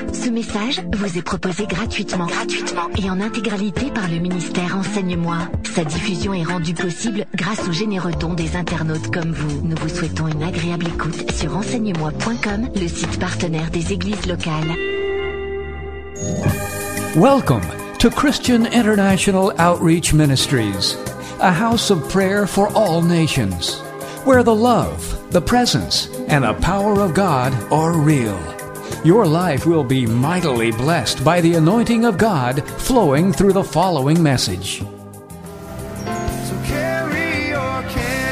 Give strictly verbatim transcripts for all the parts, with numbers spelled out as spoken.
Ce message vous est proposé gratuitement, gratuitement et en intégralité par le ministère Enseigne-moi. Sa diffusion est rendue possible grâce aux généreux dons des internautes comme vous. Nous vous souhaitons une agréable écoute sur enseigne-moi point com, le site partenaire des églises locales. Welcome to Christian International Outreach Ministries, a house of prayer for all nations, where the love, the presence, and the power of God are real. Your life will be mightily blessed by the anointing of God flowing through the following message. So carry your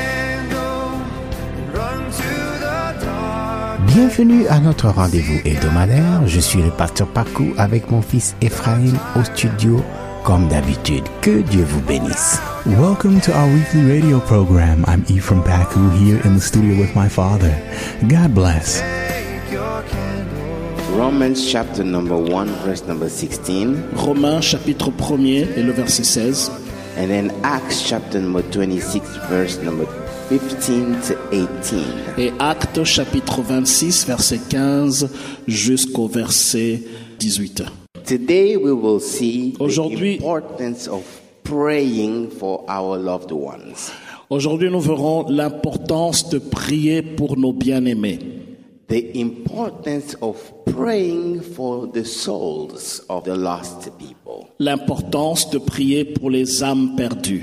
candle and run to the dark. Bienvenue à notre rendez-vous hebdomadaire. Je suis le pasteur Pakou avec mon fils Ephraim au studio comme d'habitude. Que Dieu vous bénisse. Welcome to our weekly radio program. I'm Ephraim Paku here in the studio with my father. God bless. Take your candle. Romans chapter number one, verse number sixteen. Romains chapitre premier et le verset seize. And then Acts chapter number twenty-six, verse number fifteen to eighteen. Et Actes chapitre vingt-six, verset quinze jusqu'au verset dix-huit. Today we will see Aujourd'hui- the importance of praying for our loved ones. Aujourd'hui, nous verrons l'importance de prier pour nos bien-aimés. The importance of praying for the souls of the lost people. L'importance de prier pour les âmes perdues.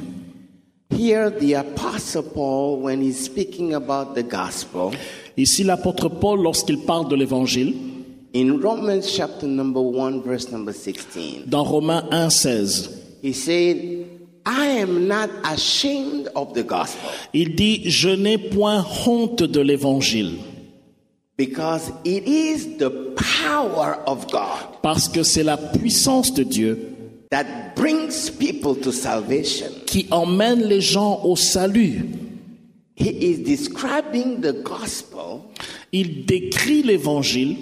Here the Apostle Paul, when he's speaking about the gospel, Ici, l'apôtre Paul, lorsqu'il parle de l'évangile, in Romans chapter number one, verse number sixteen, dans Romains un, seize, he said, I am not ashamed of the gospel, il dit « Je n'ai point honte de l'évangile, because it is the power of God parce que c'est la puissance de Dieu that brings people to salvation. qui emmène les gens au salut. » He is describing the gospel Il décrit l'évangile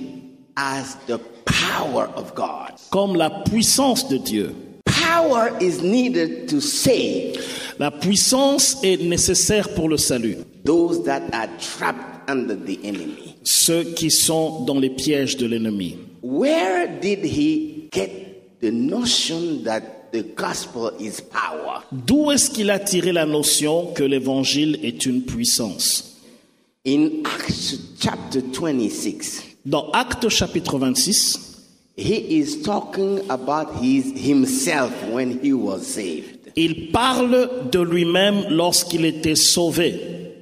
as the power of God. comme la puissance de Dieu. Power is needed to save La puissance est nécessaire pour le salut. those that are trapped under the enemy. Ceux qui sont dans les pièges de l'ennemi. Where did he get the notion that the gospel is power? D'où est-ce qu'il a tiré la notion que l'évangile est une puissance? In Acts chapter twenty-six, Dans Actes chapitre vingt-six, he is talking about his himself when he was saved. il parle de lui-même lorsqu'il était sauvé.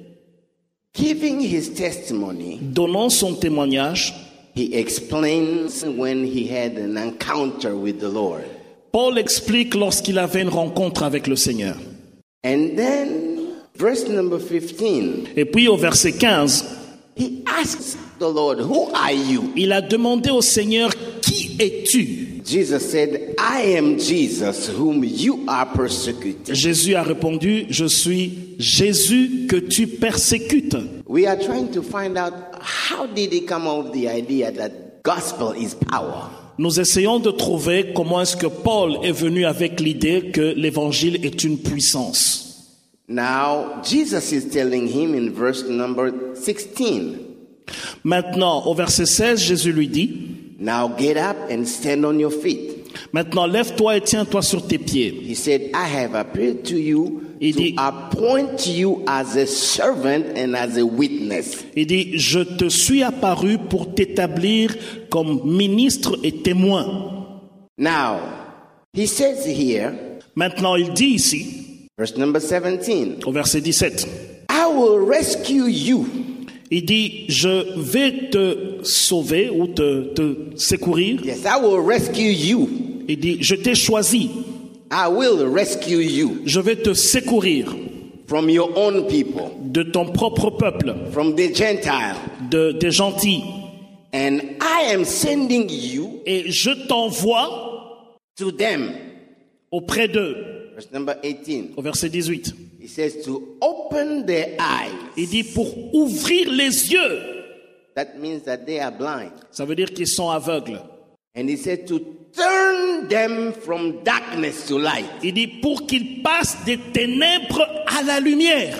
Giving his testimony, Donnant son témoignage, he explains when he had an encounter with the Lord. Paul explique lorsqu'il avait une rencontre avec le Seigneur. And then, verse number fifteen, Et puis au verset quinze, he asks the Lord, who are you? il a demandé au Seigneur, qui es-tu? Jesus said, I am Jesus whom you are persecuting. Jésus a répondu, je suis Jésus que tu persécutes. We are trying to find out how did he come up with the idea that gospel is power. Nous essayons de trouver comment est-ce que Paul est venu avec l'idée que l'évangile est une puissance. Now, Jesus is telling him in verse number sixteen, Maintenant, au verset seize, Jésus lui dit, now get up and stand on your feet. maintenant lève-toi et tiens-toi sur tes pieds. He said, I have appeared to you Il to dit- appoint you as a servant and as a witness. Il dit, je te suis apparu pour t'établir comme ministre et témoin. Now, he says here, Maintenant, il dit ici, verse number seventeen, au verset dix-sept, I will rescue you. il dit, je vais te sauver ou te, te secourir. Yes, I will rescue you. Il dit, je t'ai choisi, I will rescue you je vais te secourir from your own people, de ton propre peuple, from the Gentile. de, des gentils. And I am sending you Et je t'envoie to them. auprès d'eux. Verse number eighteen. Au verset dix-huit. He says to open their eyes. Il dit pour ouvrir les yeux. That means that they are blind. Ça veut dire qu'ils sont aveugles. And he said to turn them from darkness to light. Il dit pour qu'ils passent des ténèbres à la lumière.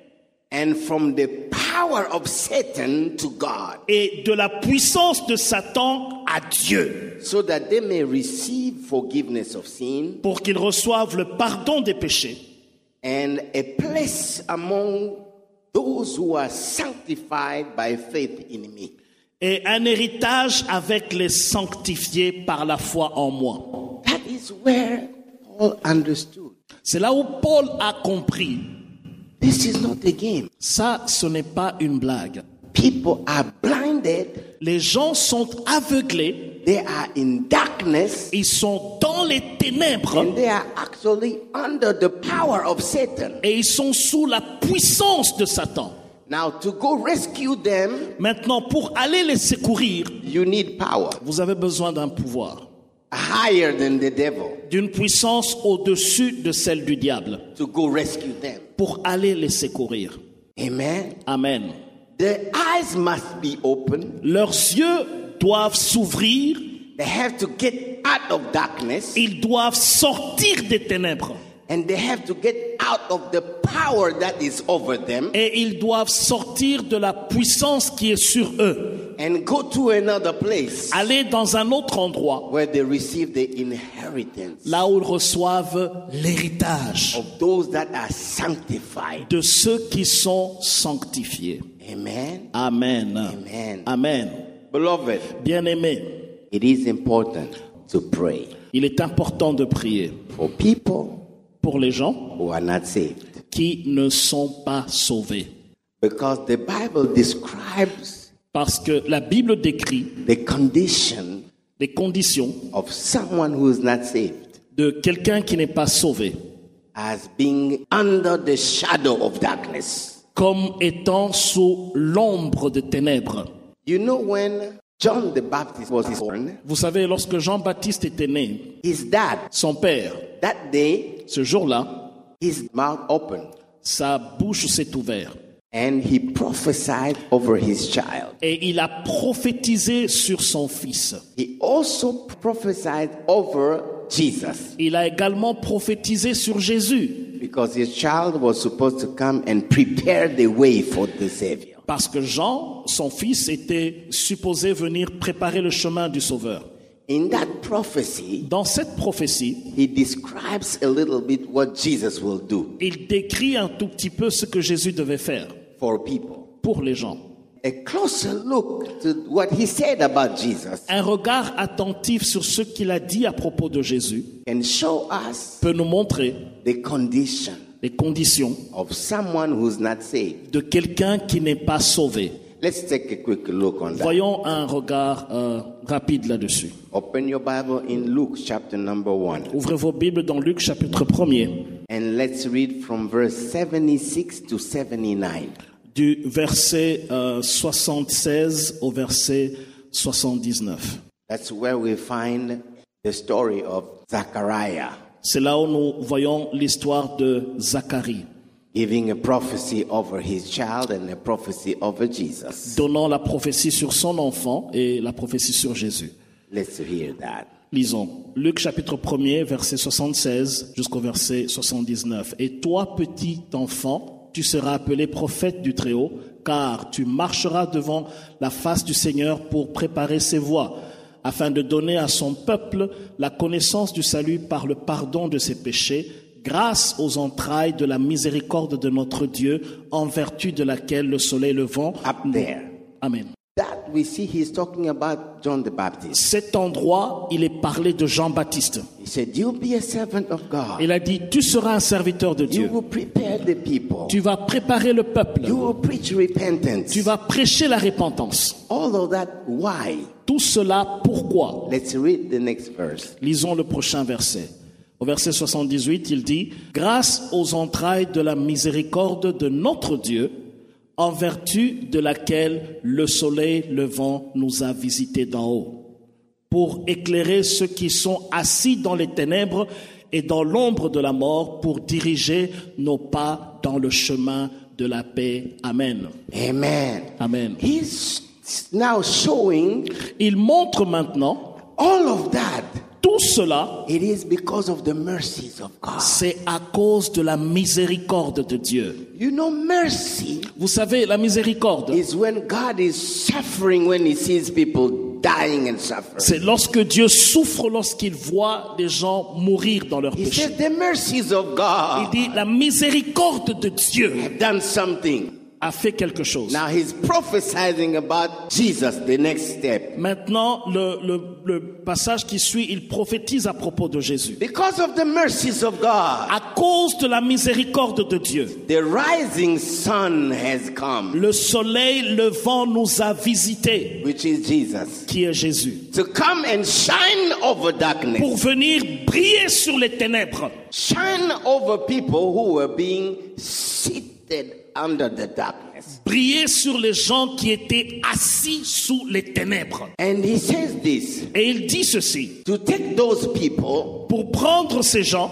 And from the power of Satan to God. Et de la puissance de Satan à Dieu, so that they may receive forgiveness of sin pour qu'ils reçoivent le pardon des péchés and a place among those who are sanctified by faith in me. et un héritage avec les sanctifiés par la foi en moi. That is where Paul understood. C'est là où Paul a compris. This is not a game. Ça, ce n'est pas une blague. People are blinded. Les gens sont aveuglés. They are in darkness. Ils sont dans les ténèbres. And they are actually under the power of Satan. Et ils sont sous la puissance de Satan. Now, to go rescue them, Maintenant, pour aller les secourir, you need power. vous avez besoin d'un pouvoir, Higher than the devil. d'une puissance au-dessus de celle du diable, To go rescue them. pour aller les secourir. Amen. Amen. Their eyes must be open. Leurs yeux doivent s'ouvrir, They have to get out of darkness. ils doivent sortir des ténèbres. And they have to get out of the power that is over them. Et ils doivent sortir de la puissance qui est sur eux. And go to another place. Aller dans un autre endroit, Where they receive the inheritance. là où ils reçoivent l'héritage Of those that are sanctified. de ceux qui sont sanctifiés. Amen. Amen. Amen. Amen. Beloved, Bien-aimés, it is important to pray il est important de prier for people pour les gens who are not saved. qui ne sont pas sauvés. Because the Bible describes Parce que la Bible décrit the condition les conditions of someone who is not saved de quelqu'un qui n'est pas sauvé as being under the shadow of darkness. comme étant sous l'ombre des ténèbres. You know, when John the Baptist was born, Vous savez, lorsque Jean-Baptiste était né, his dad, son père, that day, ce jour-là, his mouth opened sa bouche s'est ouverte and he prophesied over his child. et il a prophétisé sur son fils. He also prophesied over Jesus Il a également prophétisé sur Jésus because his child was supposed to come and prepare the way for the Savior. parce que Jean, son fils, était supposé venir préparer le chemin du Sauveur. In that prophecy, Dans cette prophétie, he describes a little bit what Jesus will do il décrit un tout petit peu ce que Jésus devait faire for people. pour les gens. A closer look to what he said about Jesus Un regard attentif sur ce qu'il a dit à propos de Jésus can show us peut nous montrer the condition les conditions of someone who's not saved. de quelqu'un qui n'est pas sauvé. Let's take a quick look on that. Voyons un regard euh, rapide là-dessus. Open your Bible in Luke chapter number one. Ouvrez vos Bibles dans Luc chapitre premier, And let's read from verse seventy-six to seventy-nine. du verset euh, soixante-seize au verset soixante-dix-neuf. That's where we find the story of Zachariah C'est là où nous voyons l'histoire de Zacharie, giving a prophecy over his child and a prophecy over Jesus. donnant la prophétie sur son enfant et la prophétie sur Jésus. Let's hear that. Lisons. Luc chapitre premier, verset soixante-seize jusqu'au verset soixante-dix-neuf. Et toi, petit enfant, tu seras appelé prophète du Très-Haut, car tu marcheras devant la face du Seigneur pour préparer ses voies, afin de donner à son peuple la connaissance du salut par le pardon de ses péchés, grâce aux entrailles de la miséricorde de notre Dieu, en vertu de laquelle le soleil levant. Up there. Amen. That we see he's talking about John the Baptist. Cet endroit, il est parlé de Jean-Baptiste. He said, you'll be a servant of God. Il a dit, tu seras un serviteur de You Dieu. will prepare the people. Tu vas préparer le peuple. You will preach repentance. Tu vas prêcher la repentance. All of that, why? Tout cela, pourquoi? Let's read the next verse. Lisons le prochain verset. Au verset soixante-dix-huit, il dit, « Grâce aux entrailles de la miséricorde de notre Dieu, en vertu de laquelle le soleil levant nous a visités d'en haut, pour éclairer ceux qui sont assis dans les ténèbres et dans l'ombre de la mort, pour diriger nos pas dans le chemin de la paix. » Amen. Amen. Amen. He's now showing Il montre maintenant all of that. tout cela, It is because of the mercies of God. c'est à cause de la miséricorde de Dieu. You know, mercy Vous savez, la miséricorde, is when God is suffering when he sees people dying and suffering. C'est lorsque Dieu souffre, lorsqu'il voit des gens mourir dans leurs He péchés. says the mercies of Il God dit, la miséricorde de Dieu have done something. a fait quelque chose. Now he's prophesying about Jesus, the next step. Maintenant, le, le, le passage qui suit, il prophétise à propos de Jésus. Because of the mercies of God, À cause de la miséricorde de Dieu, the rising sun has come, le soleil levant nous a visités, which is Jesus, qui est Jésus, to come and shine over darkness. pour venir briller sur les ténèbres, Shine over people who were being seated under the darkness. briller sur les gens qui étaient assis sous les ténèbres. And he says this, Et il dit ceci, to take those people pour prendre ces gens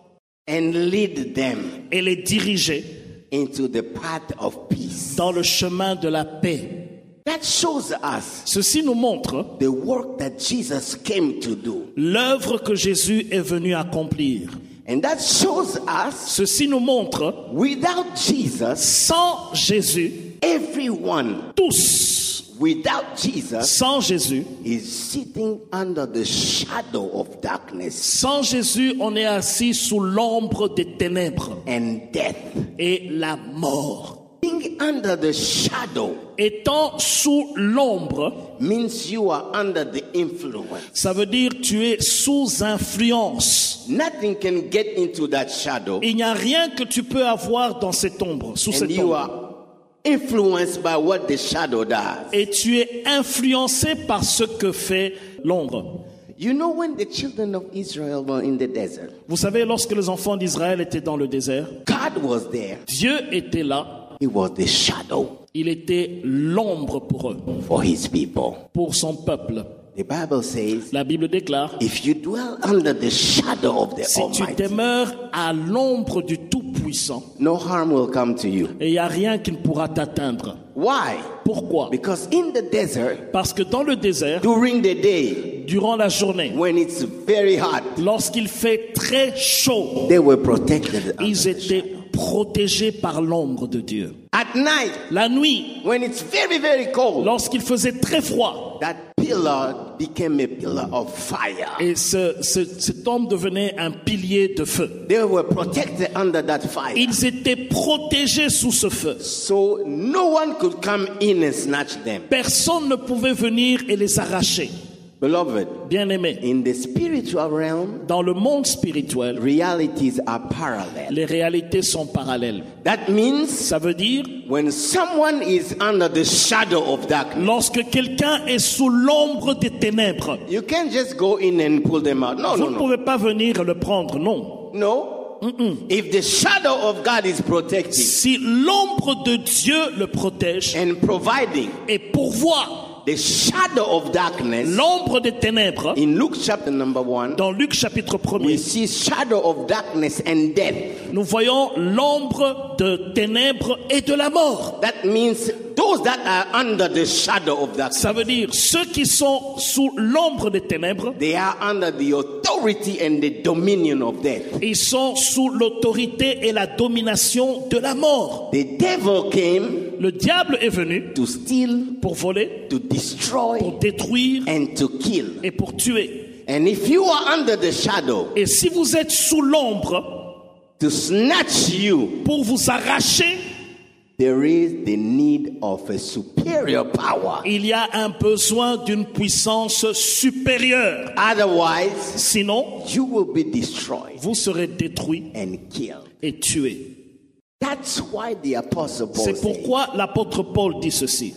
and lead them et les diriger into the path of peace. dans le chemin de la paix. That shows us Ceci nous montre the work that Jesus came to do. l'œuvre que Jésus est venu accomplir. And that shows us Ceci nous montre, without Jesus, sans Jésus, everyone tous, without Jesus sans Jésus, is sitting under the shadow of darkness sans Jésus, on est assis sous l'ombre des ténèbres and death. et la mort. Being under the shadow Étant sous l'ombre, means you are under the influence. ça veut dire tu es sous influence. Nothing can get into that shadow, Il n'y a rien que tu peux avoir dans cette ombre, sous and cette you ombre. are influenced by what the shadow does. Et tu es influencé par ce que fait l'ombre. You know, when the children of Israel were in the desert, Vous savez, lorsque les enfants d'Israël étaient dans le désert, God was there. Dieu était là. He was the shadow Il était l'ombre pour eux, for his people. pour son peuple. The Bible says, La Bible déclare, if you dwell under the shadow of the si tu Almighty, demeures à l'ombre du Tout-Puissant, no harm will come to you. et il n'y a rien qui ne pourra t'atteindre. Why? Pourquoi? Because in the desert, Parce que dans le désert, during the day, durant la journée, when it's very hot, lorsqu'il fait très chaud, they were protected. under ils the étaient shadow. protégés par l'ombre de Dieu. At night, La nuit, when it's very, very cold, lorsqu'il faisait très froid, that pillar became a pillar of fire. et ce, ce, cet homme devenait un pilier de feu. They were protected under that fire. Ils étaient protégés sous ce feu. So no one could come in and snatch them. Personne ne pouvait venir et les arracher. Beloved, Bien-aimés, in the spiritual realm, dans le monde spirituel, realities are parallel. les réalités sont parallèles. That means Ça veut dire, when someone is under the shadow of darkness, lorsque quelqu'un est sous l'ombre des ténèbres, you can't just go in and pull them out. No, vous no, ne no. pouvez pas venir le prendre, non. No. If the shadow of God is protecting Si l'ombre de Dieu le protège and providing, et pourvoit the shadow of darkness, l'ombre des ténèbres, in Luke chapter number one, dans Luc chapitre we premier, see shadow of darkness and death. nous voyons l'ombre de ténèbres et de la mort. That means those that are under the shadow of darkness, Ça veut dire ceux qui sont sous l'ombre des ténèbres, they are under the authority and the dominion of death. ils sont sous l'autorité et la domination de la mort. The devil came Le diable est venu to steal, pour voler, to destroy, pour détruire and to kill. et pour tuer. And if you are under the shadow, Et si vous êtes sous l'ombre, to snatch you, pour vous arracher, there is the need of a superior power. il y a un besoin d'une puissance supérieure. Otherwise, Sinon, you will be destroyed vous serez détruit and killed. et tué. That's why the apostle Paul C'est said, pourquoi l'apôtre Paul dit ceci.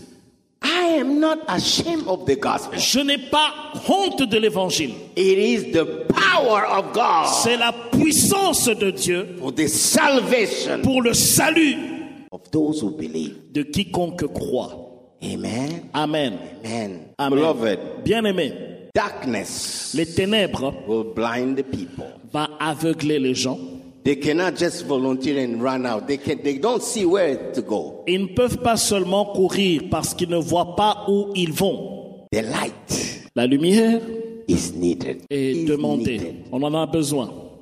I am not ashamed of the gospel. Je n'ai pas honte de l'évangile. It is the power of God C'est la puissance de Dieu for the salvation pour le salut of those who believe. de quiconque croit. Amen. Amen. Amen. Amen. Beloved, Bien-aimé, darkness les ténèbres will blind the people. vont aveugler les gens. They cannot just volunteer and run out. They can, they don't see where to go. Ils ne peuvent pas seulement courir parce qu'ils ne voient pas où ils vont. The light La lumière is needed. est Is demandée. needed. On en a besoin.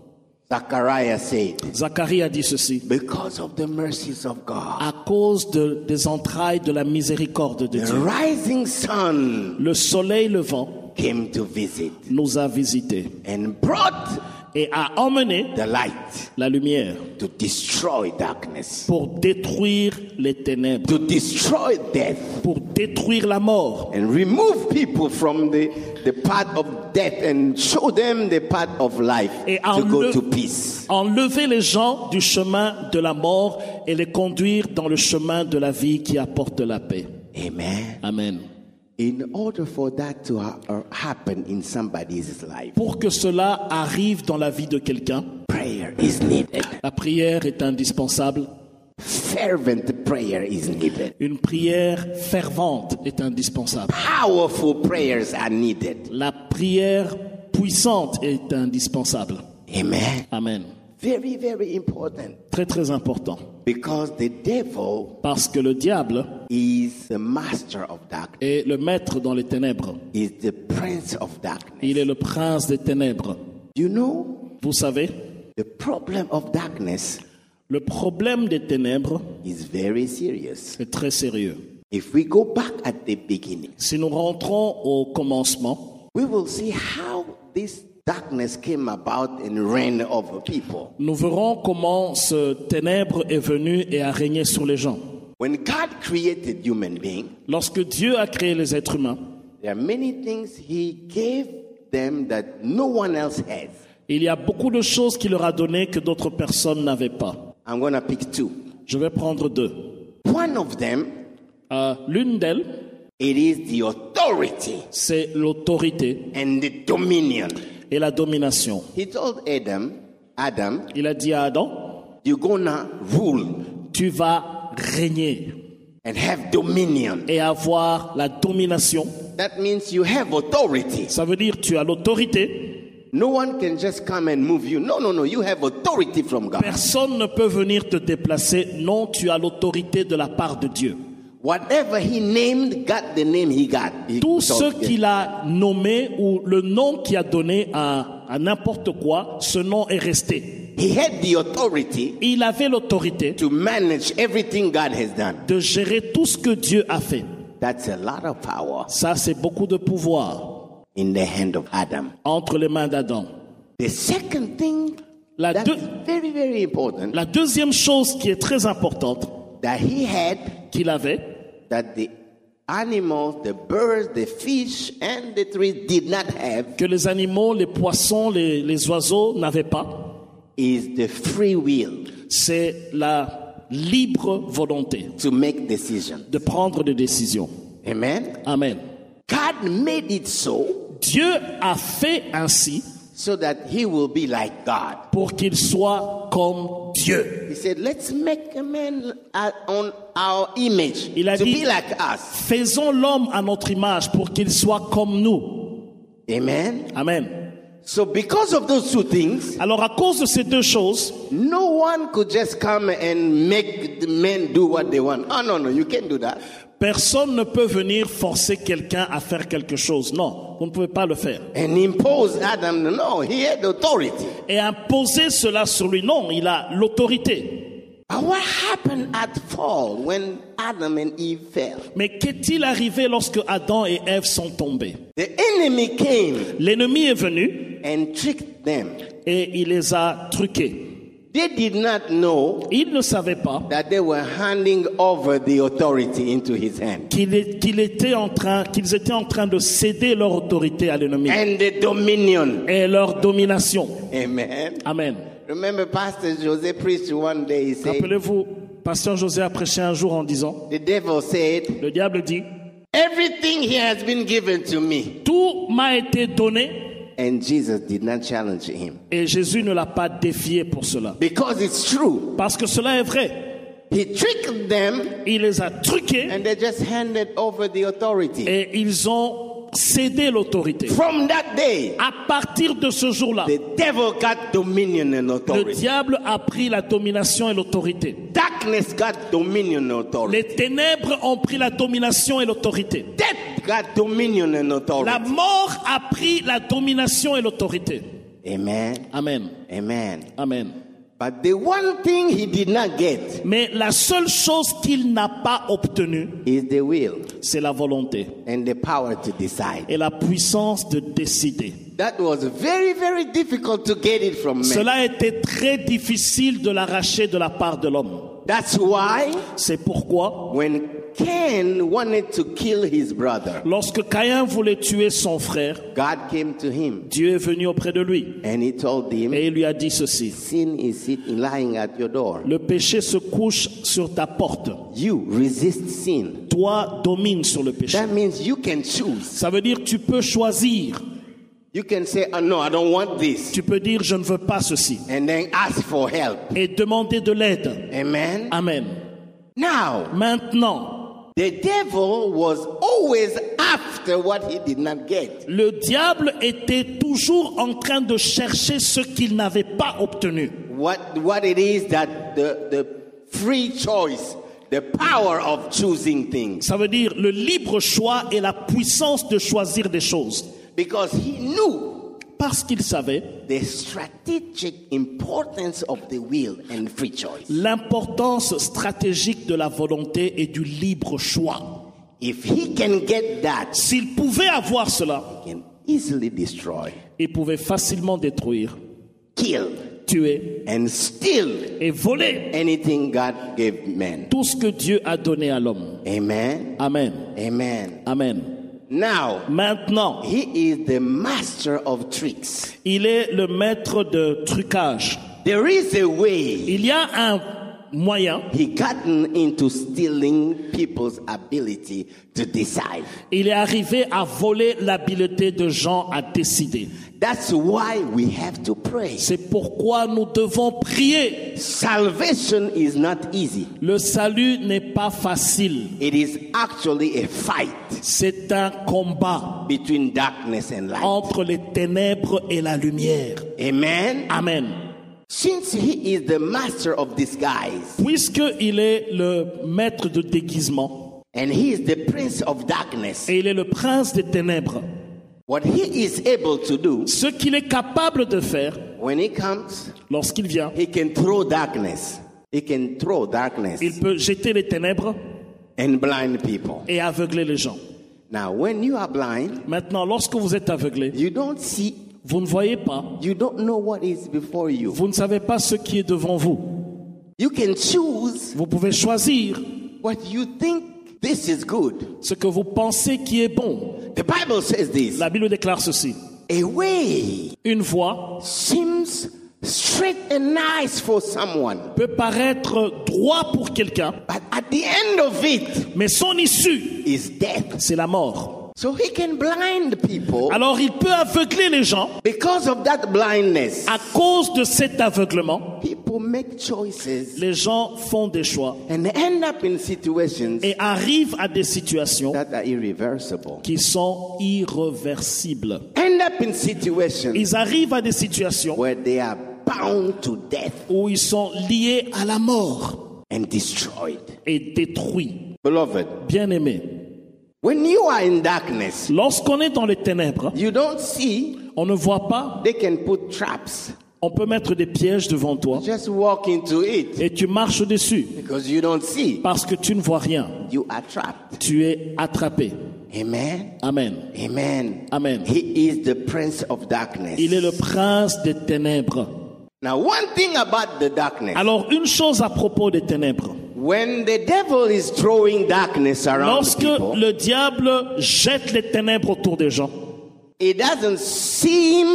Zachariah said, Zacharie a dit ceci. because of the mercies of God, À cause de, des entrailles de la miséricorde de the Dieu, rising sun le soleil levant came to visit nous a visités and brought et a emmené the light la lumière to destroy darkness, pour détruire les ténèbres, to destroy death, pour détruire la mort and remove people from the, the path of death and show them the path of life et to go enle- to peace. enlever les gens du chemin de la mort et les conduire dans le chemin de la vie qui apporte la paix. Amen. Amen. In order for that to ha- uh, happen in somebody's life, Pour que cela arrive dans la vie de quelqu'un, prayer is needed. la prière est indispensable. Fervent prayer is needed. Une prière fervente est indispensable. Powerful prayers are needed. La prière puissante est indispensable. Amen. Amen. Very, very important. Très très important. Because the devil Parce que le diable is the master of darkness, est le maître dans les ténèbres. is the prince of darkness. Il est le prince des ténèbres. You know, Vous savez, the problem of darkness le problème des ténèbres is very serious. est très sérieux. If we go back at the beginning, Si nous rentrons au commencement, we will see how this darkness came about and reigned over people. nous verrons comment ce ténèbre est venu et a régné sur les gens. When God created human beings, Lorsque Dieu a créé les êtres humains, there are many things He gave them that no one else has. il y a beaucoup de choses qu'il leur a données que d'autres personnes n'avaient pas. I'm going to pick two. Je vais prendre deux. One of them, Euh, l'une d'elles, it is the authority c'est l'autorité and the dominion. et la domination. He told Adam, Adam, Il a dit à Adam, you're gonna rule tu vas régner and have dominion. et avoir la domination. That means you have authority. Ça veut dire tu as l'autorité. No one can just come and move you. No, no, no. You have authority from God. Personne ne peut venir te déplacer. Non, tu as l'autorité de la part de Dieu. Whatever He named, got the name He got. He Tout ce told- qu'il a nommé ou le nom qu'il a donné à, à n'importe quoi, ce nom est resté. He had the authority Il avait l'autorité to manage everything God has done. de gérer tout ce que Dieu a fait. That's a lot of power Ça, c'est beaucoup de pouvoir in the hand of Adam. entre les mains d'Adam. The second thing La, that's deux- very, very important la deuxième chose qui est très importante that he had, qu'il avait, that the animals, the birds, the fish, and the trees did not have, que les animaux, les poissons, les, les oiseaux n'avaient pas, is the free will c'est la libre volonté to make decisions. de prendre des décisions. Amen. Amen. God made it so Dieu a fait ainsi so that he will be like God. pour qu'il soit comme Dieu. He said, let's make a man uh, on our image Il a to dit, be like us. faisons l'homme à notre image pour qu'il soit comme nous. Amen. Amen. So because of those two things, Alors à cause de ces deux choses, no one could just come and make the men do what they want. Oh, no, no, you can't do that. personne ne peut venir forcer quelqu'un à faire quelque chose. Non, vous ne pouvez pas le faire. And impose Adam. No, he had authority. Et imposer cela sur lui, non, il a l'autorité. But what happened at fall when Adam and Eve fell? Mais qu'est-il arrivé lorsque Adam et Ève sont tombés? The enemy came L'ennemi est venu and tricked them. et il les a truqués. They did not know Ils ne savaient pas that they were handing over the authority into his hand. qu'il est- qu'il était en train, qu'ils étaient en train de céder leur autorité à l'ennemi And the dominion. et leur domination. Amen. Amen. Remember Pastor Jose preached one day, he said, Rappelez-vous, Pasteur José a prêché un jour en disant, the devil said, le diable dit, everything here has been given to me. tout m'a été donné And Jesus did not challenge him. et Jésus ne l'a pas défié pour cela. Because it's true. Parce que cela est vrai. He tricked them Il les a truqués and they just handed over the authority. et ils ont cédé l'autorité. From that day, À partir de ce jour-là, the devil got dominion and le authority. diable a pris la domination et l'autorité. Darkness got dominion and authority. Les ténèbres ont pris la domination et l'autorité. Death got dominion and La authority. mort a pris la domination et l'autorité. Amen. Amen. Amen. Amen. But the one thing he did not get Mais la seule chose qu'il n'a pas obtenue, is the will c'est la volonté and the power to decide. et la puissance de décider. That was very, very difficult to get it from men. Cela était très difficile de l'arracher de la part de l'homme. That's why C'est pourquoi, when Cain wanted to kill his brother, lorsque Caïn voulait tuer son frère, God came to him Dieu est venu auprès de lui and he told him, et il lui a dit ceci: sin is sitting, lying at your door. le péché se couche sur ta porte. You resist sin. Toi, domine sur le péché. That means you can choose. Ça veut dire tu peux choisir. You can say, oh, no, I don't want this. Tu peux dire je ne veux pas ceci And then ask for help. et demander de l'aide. Amen. Amen. Now, Maintenant, the devil was always after what he did not get. le diable était toujours en train de chercher ce qu'il n'avait pas obtenu. What, what it is that the, the free choice, the power of choosing things. Ça veut dire le libre choix et la puissance de choisir des choses. Because he knew Parce qu'il savait the strategic importance of the will and free choice. l'importance stratégique de la volonté et du libre choix. If he can get that, S'il pouvait avoir cela, he can easily destroy, il pouvait facilement détruire, kill, tuer and steal et voler anything God gave man. tout ce que Dieu a donné à l'homme. Amen. Amen. Amen. Amen. Now, Maintenant, he is the master of tricks. il est le maître de trucage. There is a way Il y a un moyen. he gotten into stealing people's ability to decide. Il est arrivé à voler l'habileté de gens à décider. That's why we have to pray. C'est pourquoi nous devons prier. Salvation is not easy. Le salut n'est pas facile. It is actually a fight C'est un combat between darkness and light. entre les ténèbres et la lumière. Amen. Amen. Since he is the master of disguise Puisqu'il est le maître de déguisement and he is the prince of darkness, et il est le prince des ténèbres, what he is able to do ce qu'il est capable de faire when he comes, lorsqu'il vient, he can throw darkness. He can throw darkness il peut jeter les ténèbres and blind people. et aveugler les gens. Now, when you are blind, Maintenant, lorsque vous êtes aveuglé, you don't see, vous ne voyez pas, you don't know what is before you. vous ne savez pas ce qui est devant vous. You can choose Vous pouvez choisir what you think this is good. ce que vous pensez qui est bon. The Bible says this. La Bible déclare ceci: A way une voie seems straight and nice for someone, peut paraître droit pour quelqu'un, but at the end of it mais son issue, is death. c'est la mort. So he can blind people. Alors il peut aveugler les gens. Because of that blindness, À cause de cet aveuglement, people make choices les gens font des choix and end up in situations et arrivent à des situations that are irreversible. qui sont irréversibles. End up in situations Ils arrivent à des situations where they are bound to death où ils sont liés à la mort and destroyed. et détruits. Beloved, Bien-aimés, when you are in darkness, lorsqu'on est dans les ténèbres, you don't see on ne voit pas, they can put traps. on peut mettre des pièges devant toi Just walk into it et tu marches dessus because you don't see. parce que tu ne vois rien. You are trapped. Tu es attrapé. Amen. Amen. Amen. Amen. He is the prince of darkness. Il est le prince des ténèbres. Now, one thing about the darkness, Alors, une chose à propos des ténèbres. when the devil is throwing darkness around Lorsque people, le diable jette les ténèbres autour des gens, it doesn't seem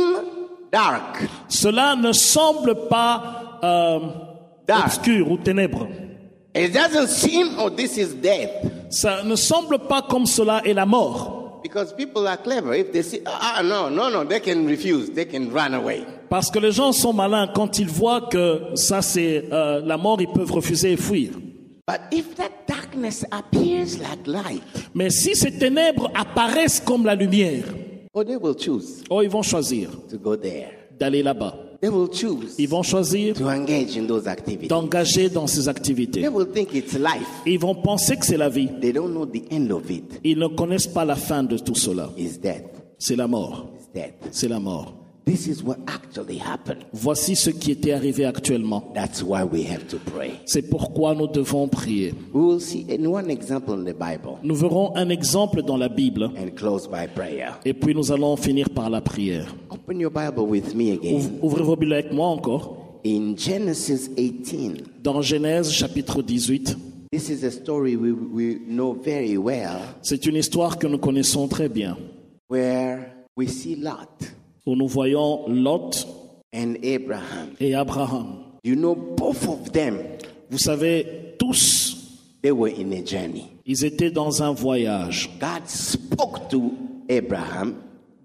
dark. cela ne semble pas euh, Dark. obscur ou ténèbres. It doesn't seem, oh, this is death. Ça ne semble pas comme cela est la mort. Because people are clever. If they see, ah, ah, no, no, no, they can refuse. They can run away. Parce que les gens sont malins. Quand ils voient que ça c'est euh, la mort, ils peuvent refuser et fuir. But if that darkness appears like light, Mais si ces ténèbres apparaissent comme la lumière, oh, they will choose oh, ils vont choisir to go there. d'aller là-bas. They will choose Ils vont choisir to engage in those activities. d'engager dans ces activités. They will think it's life. Ils vont penser que c'est la vie. They don't know the end of it Ils ne connaissent pas la fin de tout cela. is death. C'est la mort. It's death. C'est la mort. This is what actually happened. Voici ce qui était arrivé actuellement. That's why we have to pray. C'est pourquoi nous devons prier. We will see in one example in the Bible Nous verrons un exemple dans la Bible and close by prayer. et puis nous allons finir par la prière. Open your Bible with me again. Ouv- Ouvrez vos Bibles avec moi encore. In Genesis eighteen, Dans Genèse chapitre dix-huit, this is a story we, we know very well, c'est une histoire que nous connaissons très bien, where we see Lot où nous voyons Lot and Abraham. et Abraham. You know, both of them, Vous savez, tous, they were in a journey. ils étaient dans un voyage. God spoke to Abraham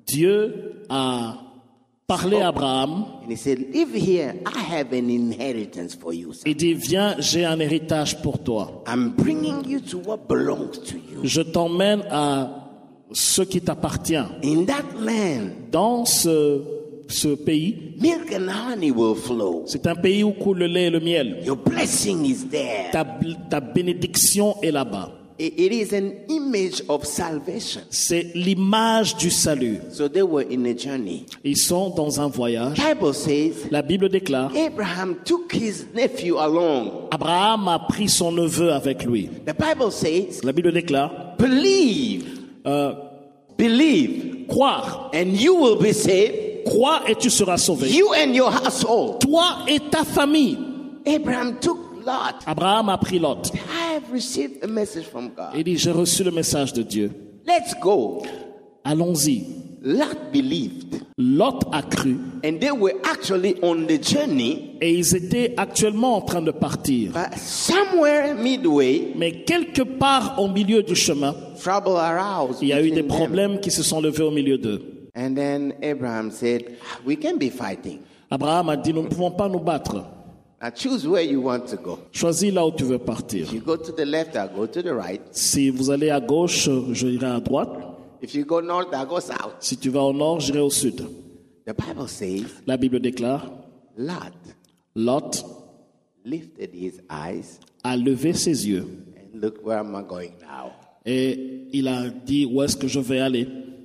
Dieu a parlé à Abraham and he said, live here, I have an inheritance for you. son. et dit, viens, j'ai un héritage pour toi. I'm bringing you to what belongs to you. Je t'emmène à ce qui t'appartient. In that land, Dans ce, ce pays, milk and honey will flow. c'est un pays où coule le lait et le miel. Your blessing is there. Ta, ta bénédiction est là-bas. It it is an image of salvation. C'est l'image du salut. So they were in a journey. Ils sont dans un voyage. Bible says La Bible déclare, Abraham took his nephew along. Abraham a pris son neveu avec lui. The Bible says, La Bible déclare, believe, euh, believe, croire, and you will be saved, crois et tu seras sauvé. you and your household. Toi et ta famille. Abraham took Lot. Abraham a pris Lot. I have received a message from God. Il dit, j'ai reçu le message de Dieu. Let's go. Allons-y. Lot believed. Lot a cru And they were actually on the journey, et ils étaient actuellement en train de partir. but somewhere midway, Mais quelque part au milieu du chemin, trouble aroused il y a eu des between them. problèmes qui se sont levés au milieu d'eux. And then Abraham said, we can be fighting. Abraham a dit, nous ne pouvons pas nous battre. Now choose where you want to go. Choisis là où tu veux partir. If you go to the left, I'll go to the right. Si vous allez à gauche, je irai à droite. If you go north, I'll go south. Si tu vas au nord, j'irai au sud. The Bible says, La Bible déclare, Lot Lot lifted his eyes a levé ses yeux and look, where am I going now? et il a dit, où est-ce que je vais aller?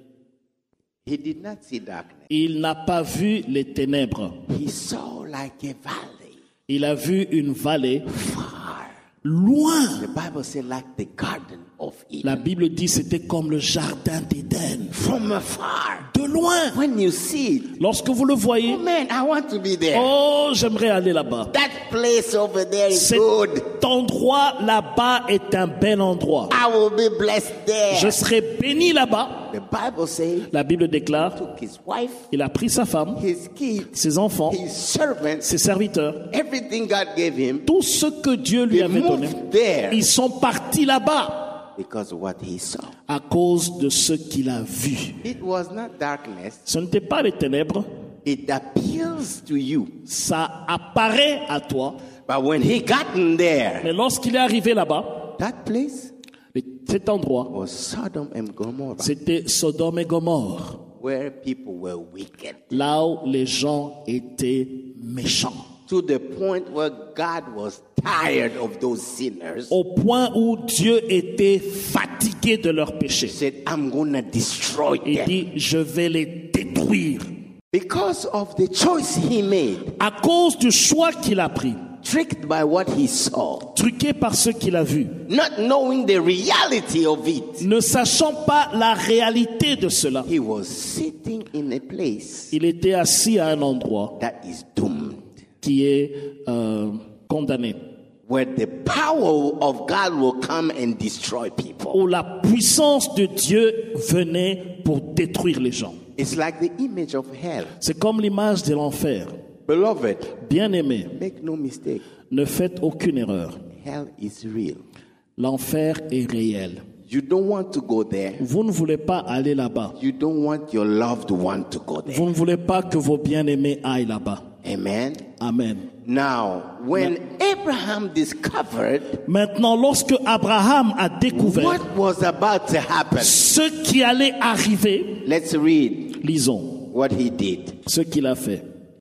He did not see darkness. Il n'a pas vu les ténèbres. He saw like a valley. Il a vu une vallée Far. loin. The Bible says like the garden of Eden. La Bible dit c'était comme le jardin d'Éden. From afar. De loin. When you see it, Lorsque vous le voyez, oh man, I want to be there. oh, j'aimerais aller là-bas. That place over there is Cet good. endroit là-bas est un bel endroit. I will be blessed there. Je serai béni là-bas. The Bible says La Bible déclare, took his wife, il a pris sa femme, his kids, ses enfants, his servants, ses serviteurs, everything God gave him. tout ce que Dieu lui They avait donné. moved there Ils sont partis là-bas because of what he saw. à cause de ce qu'il a vu. It was not darkness. Ce n'était pas les ténèbres, It appeals to you. ça apparaît à toi. But when he gotten there, Mais lorsqu'il est arrivé là-bas, that place cet endroit, was Sodom and Gomorrah, c'était Sodome et Gomorre, where people were wicked. là où les gens étaient méchants. To the point where God was tired of those sinners. Au point où Dieu était fatigué de leurs He péchés. said, I'm going to destroy Il them. dit, je vais les détruire. Because of the choice he made, À cause du choix qu'il a pris, tricked by what he saw, truqué par ce qu'il a vu, not knowing the reality of it, ne sachant pas la réalité de cela, he was sitting in a place il était assis à un endroit that is doomed, qui est euh, condamné, where the power of God will come and destroy people. où la puissance de Dieu venait pour détruire les gens. It's like the image of hell. C'est comme l'image de l'enfer. Beloved, Bien-aimés, make no mistake, ne faites aucune erreur. hell is real. L'enfer est réel. You don't want to go there. Vous ne voulez pas aller là-bas. You don't want your loved one to go there. Vous ne voulez pas que vos bien-aimés aillent là-bas. Amen. Amen. Now, when Abraham discovered Maintenant, lorsque Abraham a découvert what was about to happen, ce qui allait arriver, let's read lisons what he did. ce qu'il a fait.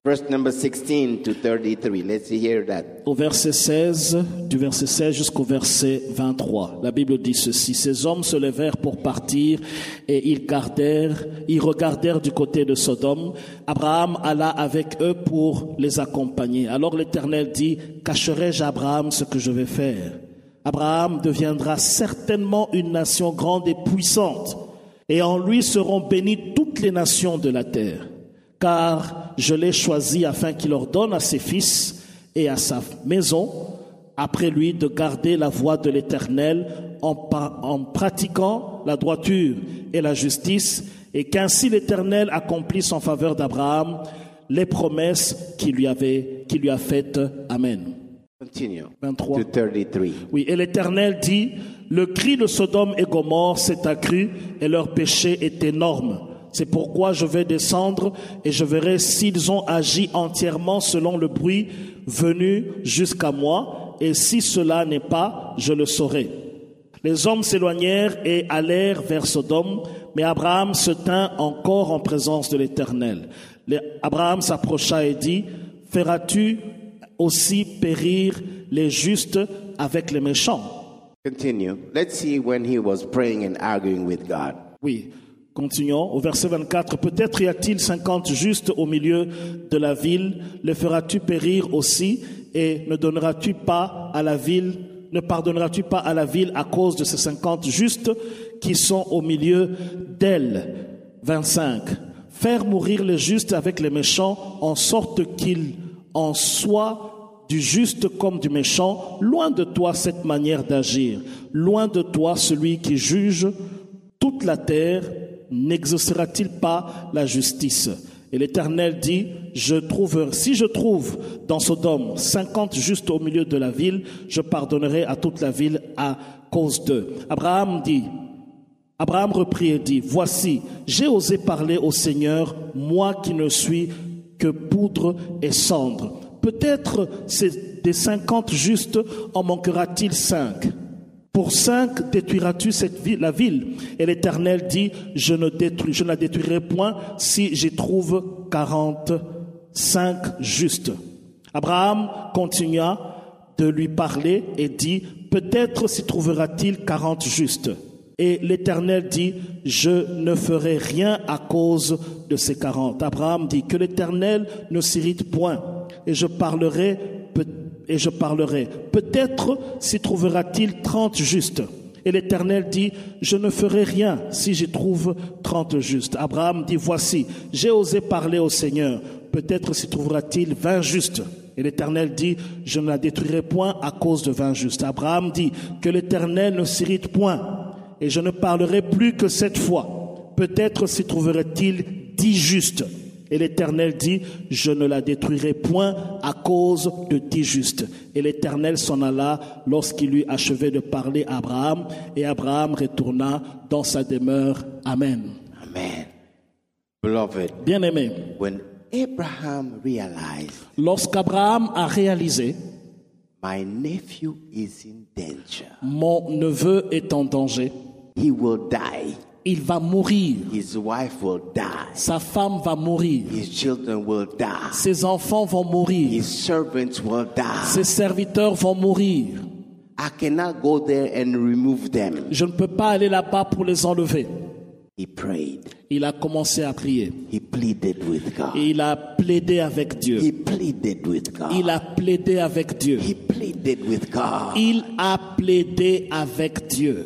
Verse number sixteen to thirty-three. Let's hear that. Au verset seize, du verset seize jusqu'au verset vingt-trois, la Bible dit ceci. Ces hommes se levèrent pour partir et ils gardèrent, ils regardèrent du côté de Sodome. Abraham alla avec eux pour les accompagner. Alors l'Éternel dit, cacherai-je à Abraham ce que je vais faire? Abraham deviendra certainement une nation grande et puissante, et en lui seront bénies toutes les nations de la terre. Car je l'ai choisi afin qu'il ordonne à ses fils et à sa maison, après lui, de garder la voie de l'Éternel en, pa- en pratiquant la droiture et la justice, et qu'ainsi l'Éternel accomplisse en faveur d'Abraham les promesses qu'il lui avait, qu'il lui a faites. Amen. Continue. vingt-trois. To thirty-three. Oui, et l'Éternel dit, le cri de Sodome et Gomorrhe s'est accru et leur péché est énorme. C'est pourquoi je vais descendre et je verrai s'ils ont agi entièrement selon le bruit venu jusqu'à moi, et si cela n'est pas, je le saurai. Les hommes s'éloignèrent et allèrent vers Sodome, mais Abraham se tint encore en présence de l'Éternel. Les- Abraham s'approcha et dit, feras-tu aussi périr les justes avec les méchants? Continue. Let's see when he was praying and arguing with God. Oui. Continuons au verset vingt-quatre. Peut-être y a-t-il cinquante justes au milieu de la ville. Les feras-tu périr aussi, et ne donneras-tu pas à la ville, ne pardonneras-tu pas à la ville à cause de ces cinquante justes qui sont au milieu d'elle? vingt-cinq. Faire mourir les justes avec les méchants, en sorte qu'il en soit du juste comme du méchant. Loin de toi cette manière d'agir. Loin de toi celui qui juge toute la terre. N'exaucera-t-il pas la justice? Et l'Éternel dit, je trouve, si je trouve dans Sodome cinquante justes au milieu de la ville, je pardonnerai à toute la ville à cause d'eux. Abraham dit, Abraham reprit et dit, voici, j'ai osé parler au Seigneur, moi qui ne suis que poudre et cendre. Peut-être c'est des cinquante justes en manquera-t-il cinq? Pour cinq détruiras-tu cette ville, la ville? Et l'Éternel dit, je ne, détruis, je ne la détruirai point si j'y trouve quarante-cinq justes. Abraham continua de lui parler et dit, peut-être s'y trouvera-t-il quarante justes. Et l'Éternel dit, je ne ferai rien à cause de ces quarante. Abraham dit, que l'Éternel ne s'irrite point, et je parlerai peut Et je parlerai. Peut-être s'y trouvera-t-il trente justes. Et l'Éternel dit, je ne ferai rien si j'y trouve trente justes. Abraham dit, voici, j'ai osé parler au Seigneur. Peut-être s'y trouvera-t-il vingt justes. Et l'Éternel dit, je ne la détruirai point à cause de vingt justes. Abraham dit, que l'Éternel ne s'irrite point. Et je ne parlerai plus que cette fois. Peut-être s'y trouverait-il dix justes. Et l'Éternel dit, je ne la détruirai point à cause de dix justes. Et l'Éternel s'en alla lorsqu'il eut achevé de parler à Abraham, et Abraham retourna dans sa demeure. Amen. Amen. Beloved, Bien-aimé, when Abraham realized, lorsqu'Abraham a réalisé, my nephew is in danger, mon neveu est en danger, he will die, il va mourir, his wife will die, sa femme va mourir, his children will die, ses enfants vont mourir, his servants will die. ses serviteurs vont mourir. I cannot go there and remove them. Je ne peux pas aller là-bas pour les enlever. He prayed. Il a commencé à prier. He pleaded with God. Et il a plaidé avec Dieu. He pleaded with God. Il a plaidé avec Dieu. He pleaded with God. Il a plaidé avec Dieu.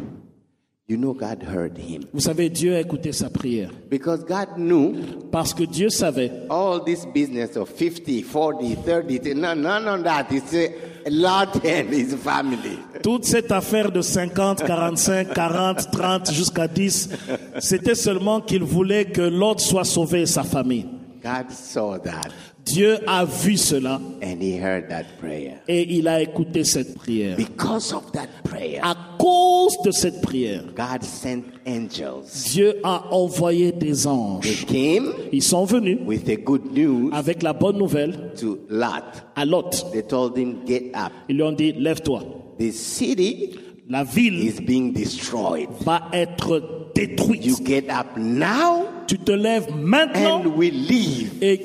You know, God heard him. Vous savez, Dieu a écouté sa prière. Because God knew Parce que Dieu savait all this business of fifty, forty, thirty, no, none of that. It's a lot in his family. toute cette affaire de cinquante, quarante-cinq, quarante, trente jusqu'à dix, c'était seulement qu'il voulait que l'autre soit sauvé et sa famille. God saw that Dieu a vu cela and he heard that prayer. et il a écouté cette prière. Because of that prayer, À cause de cette prière, God sent angels. Dieu a envoyé des anges. They came Ils sont venus with the good news avec la bonne nouvelle to Lot. à Lot. They told him, get up. Ils lui ont dit, lève-toi. The city La ville is being destroyed. va être détruite. You get up now Tu te lèves maintenant and we leave. et quittons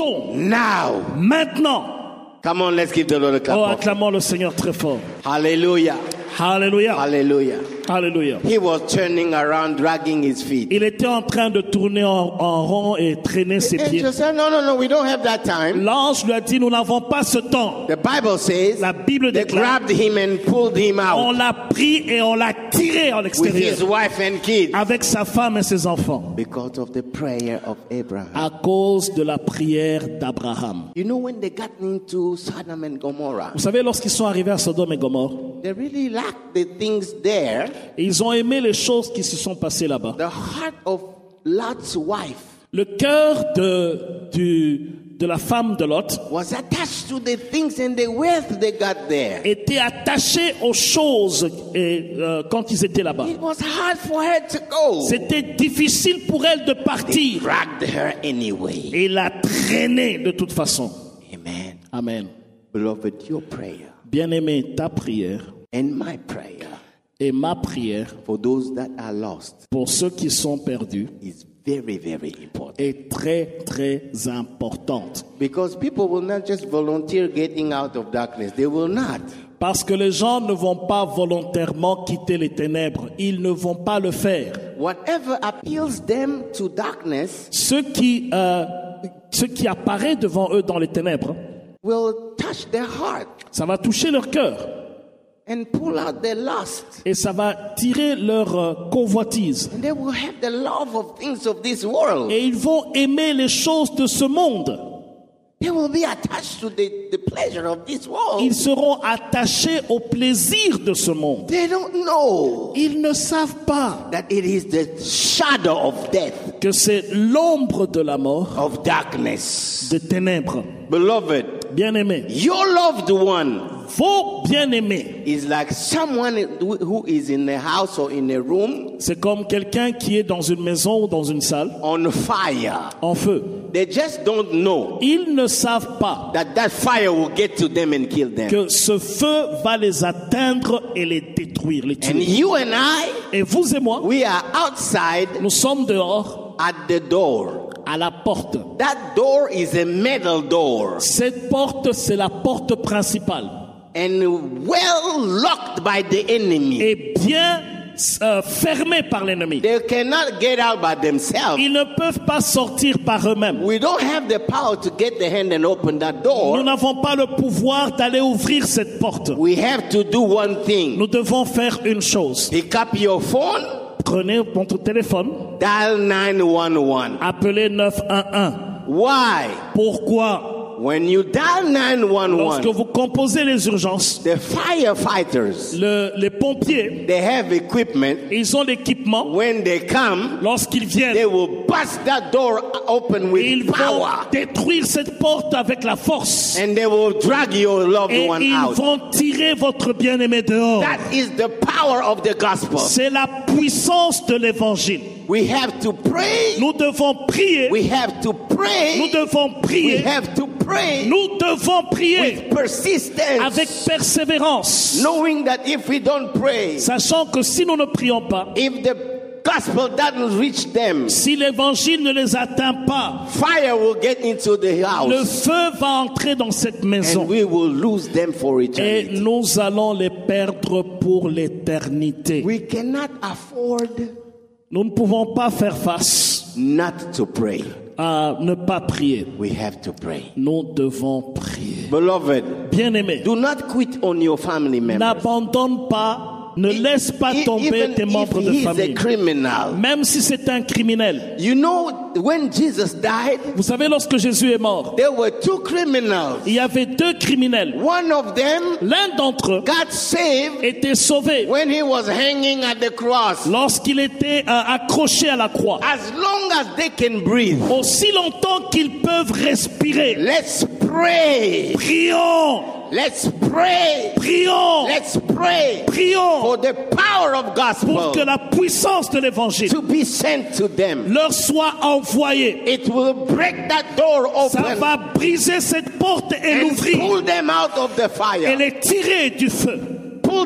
écoutons. Now. Maintenant. Come on, let's give the Lord a clap. Oh, of- acclamons le Seigneur très fort. Hallelujah. Alléluia. Hallelujah. Alléluia. He was turning around, dragging his feet. Il était en train de tourner en, en rond et traîner ses The pieds. angel said, no, no, no, we don't have that time. L'ange lui a dit, nous n'avons pas ce temps. The Bible says La Bible they déclare, grabbed him and pulled him on out l'a pris et on l'a tiré en with l'extérieur his wife and kids avec sa femme et ses enfants because of the prayer of Abraham. à cause de la prière d'Abraham. You know, when they got into Sodom and Gomorrah, Vous savez, lorsqu'ils sont arrivés à Sodome et Gomorre, they really lacked the things there. ils ont aimé les choses qui se sont passées là-bas. The heart of Lot's wife Le cœur de, du, de la femme de Lot was attached to the things and the wealth they got there. était attaché aux choses et, euh, quand ils étaient là-bas. It was hard for her to go. C'était difficile pour elle de They partir. dragged her anyway. Et l'a traînée de toute façon. Amen. Amen. Beloved, your prayer Bien-aimé, ta prière and my prayer et ma prière for those that are lost pour ceux qui sont perdus is very, very important. est très, très importante. Because people will not just volunteer getting out of darkness. They will not. Parce que les gens ne vont pas volontairement quitter les ténèbres. Ils ne vont pas le faire. Whatever appeals them to darkness Ce qui, euh, ce qui apparaît devant eux dans les ténèbres, will touch their heart ça va toucher leur cœur. and pull out their lust. Et ça va tirer leur euh, convoitise. And they will have the love of things of this world. Et ils vont aimer les choses de ce monde. They will be attached to the, the pleasure of this world. Ils seront attachés au plaisir de ce monde. They don't know Ils ne savent pas that it is the shadow of death, que c'est l'ombre de la mort, of darkness. des ténèbres. Beloved, Bien-aimés, your loved one vos bien-aimés, is like someone who is in a house or in a room c'est comme quelqu'un qui est dans une maison ou dans une salle on fire. en feu. They just don't know Ils ne savent pas that that fire will get to them and kill them. que ce feu va les atteindre et les détruire, les And tuer. you and I, Et vous et moi, we are outside nous sommes dehors at the door. à la porte. That door is a metal door Cette porte, c'est la porte principale. and well locked by the enemy. Et bien euh, fermée par l'ennemi. They cannot get out by themselves. Ils ne peuvent pas sortir par eux-mêmes. We don't have the power to get the hand and open that Nous door. n'avons pas le pouvoir d'aller ouvrir cette porte. We have to do one thing. Nous devons faire une chose. Pick up your phone, Prenez votre téléphone, dial nine one one. appelez neuf un un. Why? Pourquoi? When you dial nine one Lorsque one, vous composez les urgences, the firefighters, le, les pompiers, they have equipment. ils ont l'équipement. When they come, Lorsqu'ils they viennent, will bust that door open ils with vont power. détruire cette porte avec la force. And they will drag your loved Et one ils out. vont tirer votre bien-aimé dehors. That is the power of the gospel. C'est la puissance de l'évangile. We have to pray. Nous devons prier. We have to Nous pray. devons We prier. have to pray Nous devons prier with persistence, avec persévérance, knowing that if we don't pray, sachant que si nous ne prions pas, if the gospel doesn't reach them, si l'évangile ne les atteint pas, fire will get into the le house feu va entrer dans cette maison and we will lose them for et eternity. nous allons les perdre pour l'éternité. We cannot afford Nous ne pouvons pas faire face not to pray. à ne pas prier. We have to pray. Nous devons prier. Beloved, Bien-aimés, do not quit on your family members. n'abandonne pas, ne laisse pas E- tomber Even tes membres if de he's a famille. criminal. Même si c'est un criminel. You know, when Jesus died, Vous savez, lorsque Jésus est mort, there were two criminals. il y avait deux criminels. One of them L'un d'entre eux got saved était sauvé when he was hanging at the cross. lorsqu'il était euh, accroché à la croix. As long as they can breathe, Aussi longtemps qu'ils peuvent respirer. let's pray. Prions, Let's pray. prions, Let's pray prions for the power of pour gospel que la puissance de l'évangile to be sent to them. leur soit envoyée. It will break that door Ça open va briser cette porte et and l'ouvrir pull them out of the et fire. les tirer du feu. Pull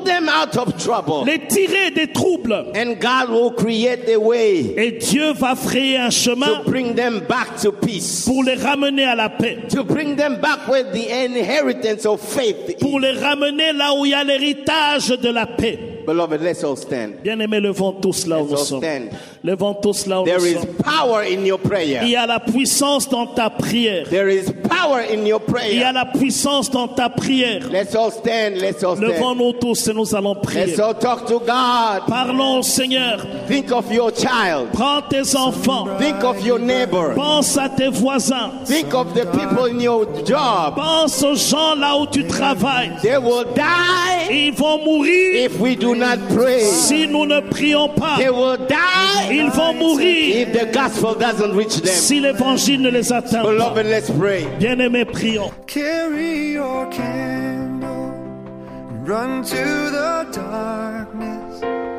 them out of trouble. les tirer des troubles. And God will create a way Et Dieu va frayer un chemin to bring them back to peace. pour les ramener à la paix. To bring them back with the inheritance of faith. Pour les ramener là où il y a l'héritage de la paix. Beloved, let's all stand. Bien-aimés, levons tous là où Let's nous all sommes. stand. Levons tous là où There nous is sommes. power in your Il prayer. y a la puissance dans ta prière. There is power in your Il y a prayer. la puissance dans ta prière. Let's all stand. Let's all stand. Levons-nous tous et nous allons prier. Let's all talk to God. Parlons au Seigneur. Think of your child. Prends tes enfants. Think of your neighbor. Pense à tes voisins. Think of the people in your job. Pense aux gens là où tu travailles. They will die Ils vont mourir if we do not pray. si nous ne prions pas. They will die Ils vont mourir if the gospel doesn't reach them. si l'évangile ne les atteint pas. Beloved, let's pray. Bien-aimés, prions. Carry your candle, run to the darkness,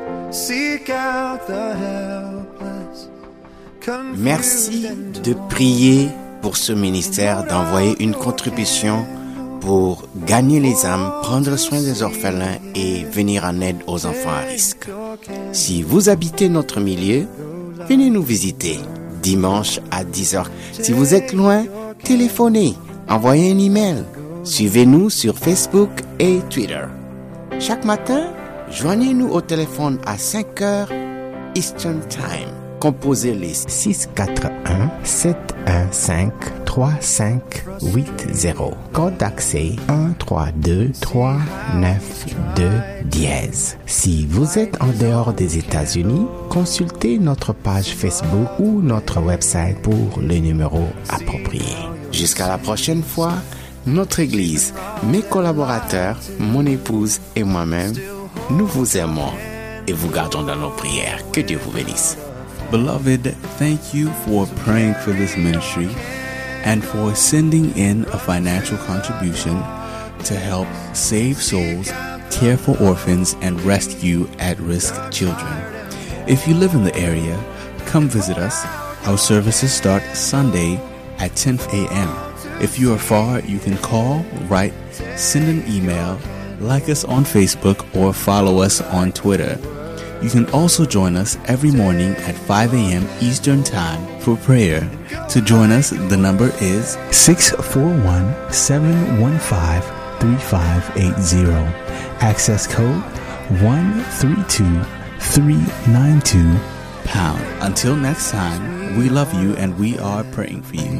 seek out the helpless. confused Merci and de prier pour ce ministère, d'envoyer une contribution pour gagner les âmes, prendre soin des orphelins et venir en aide aux enfants à risque. Si vous habitez notre milieu, venez nous visiter dimanche à dix heures. Si vous êtes loin, téléphonez, envoyez un email. Suivez-nous sur Facebook et Twitter. Chaque matin, joignez-nous au téléphone à cinq heures Eastern Time. Composez les six quatre un, sept un cinq, trois cinq huit zéro. Code d'accès un trois deux trois neuf deux dièse. Si vous êtes en dehors des États-Unis, consultez notre page Facebook ou notre website pour le numéro approprié. Jusqu'à la prochaine fois, notre Église, mes collaborateurs, mon épouse et moi-même, nous vous aimons et vous gardons dans nos prières. Que Dieu vous bénisse. Beloved, thank you for praying for this ministry and for sending in a financial contribution to help save souls, care for orphans, and rescue at-risk children. If you live in the area, come visit us. Our services start Sunday at ten a.m. If you are far, you can call, write, send an email, like us on Facebook, or follow us on Twitter. You can also join us every morning at five a.m. Eastern Time for prayer. To join us, the number is six four one, seven one five, three five eight zero. Access code one three two three nine two. pound. Until next time, we love you and we are praying for you.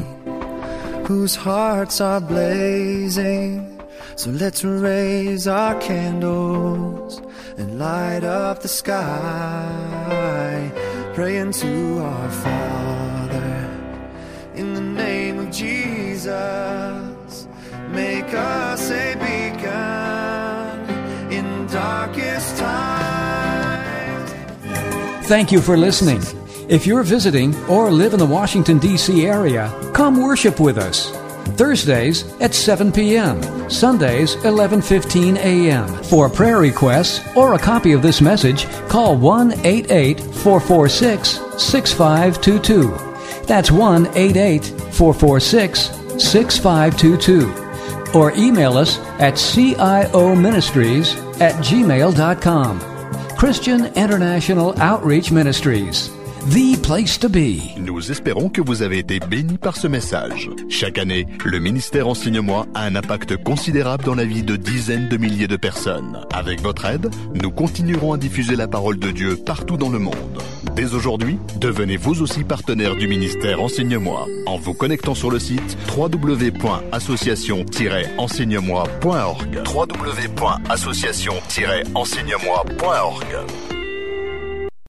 whose hearts are blazing. So let's raise our candles and light up the sky, praying to our Father in the name of Jesus. Make us a beacon in darkest times. Thank you for listening. If you're visiting or live in the Washington, D C area, come worship with us. Thursdays at seven p.m., Sundays eleven fifteen a.m. For prayer requests or a copy of this message, call one eight eight, four four six, six five two two. That's one eight eight, four four six, six five two two. Or email us at CIOministries at gmail dot com. Christian International Outreach Ministries. The place to be. Nous espérons que vous avez été bénis par ce message. Chaque année, le ministère Enseigne-moi a un impact considérable dans la vie de dizaines de milliers de personnes. Avec votre aide, nous continuerons à diffuser la parole de Dieu partout dans le monde. Dès aujourd'hui, devenez vous aussi partenaire du ministère Enseigne-moi en vous connectant sur le site w w w point association tiret enseigne moi point org. w w w point association tiret enseigne moi point org.